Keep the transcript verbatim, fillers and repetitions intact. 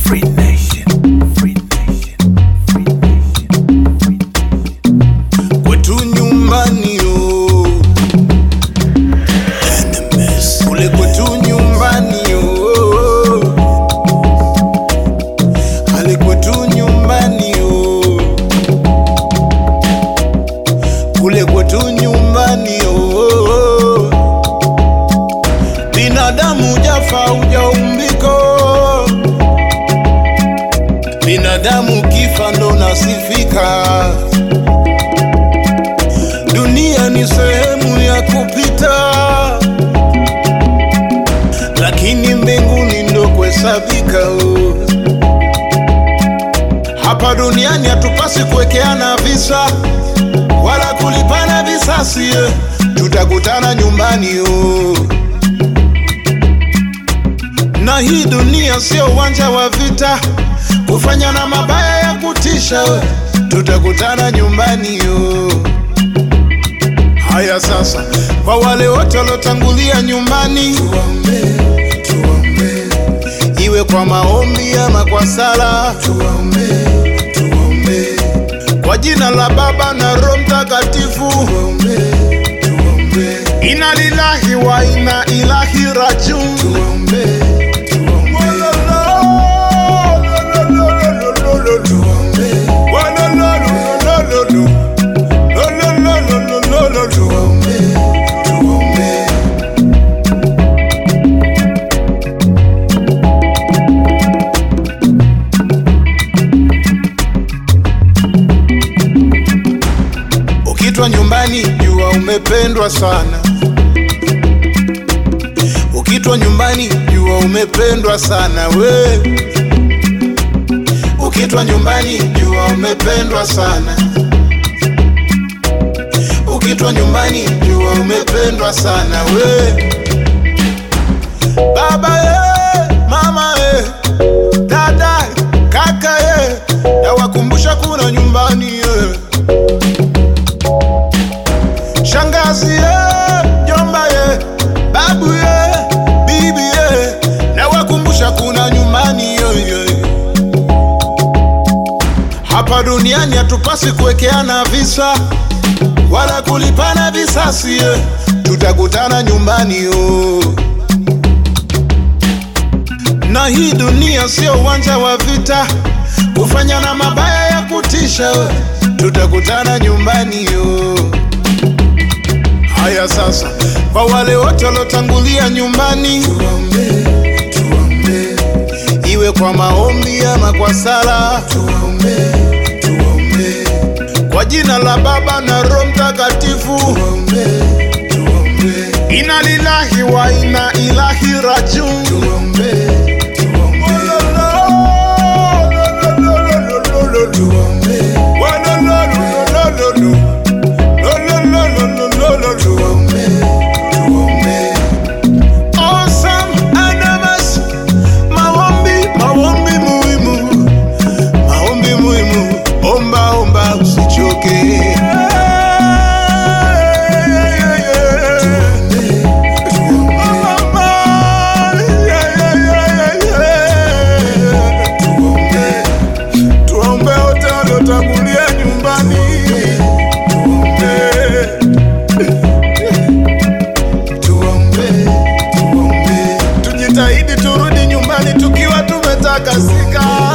Free nation, free nation, free nation, free nation. Kwetu nyumbani yo, enemies. Kule kwetu nyumbani yo, hali kwetu nyumbani yo, kule kwetu nyumbani yo. Binadamu jafa ujaumbiko, binadamu kifa ndo nasifika. Dunia ni sehemu ya kupita, lakini mbinguni ndo kuhesabika. Hapa duniani hatupasi kuwekeana visa wala kulipana visasi, tutakutana nyumbani yo. Na hii dunia sio uwanja wa vita kufanya na mabaya ya kutisha, tutakutana nyumbani yo. Haya sasa, kwa wale wote walotangulia nyumbani, tuombe, tuombe, iwe kwa maombi ama kwa sala, tuombe, tuombe, kwa jina la Baba na Roho Mtakatifu, tuombe, tuombe, inna lillahi wa inna ilaihi rajiun, tuombe, ukitwa nyumbani jua umependwa sana. Ukitwa nyumbani jua umependwa sana we. Ukitwa nyumbani jua umependwa sana. Ukitwa nyumbani jua umependwa sana we. Baba ye, mama ye, dada, kaka ye, na wakumbusha kuna nyumbani ye. Shangazi ye, jomba ye, babu ye, bibi ye, na wakumbusha kuna nyumbani yo yo. Hapa duniani hatupasi kuwekeana visa wala kulipana visasi, tutakutana nyumbani yo. Na hii dunia sio uwanja wa vita kufanya na mabaya ya kutisha, tutakutana nyumbani yo. Haya sasa, kwa wale wote walotangulia nyumbani, tuombe, tuombe, iwe kwa maombi ama kwa sala, tuombe, tuombe, kwa jina la Baba na Roho Mtakatifu, tuombe, tuombe, inna lillahi wa inna ilaihi rajiun, tuombe, tuombe, tuombe, tujitahidi turudi nyumbani tukiwa tumetakasika.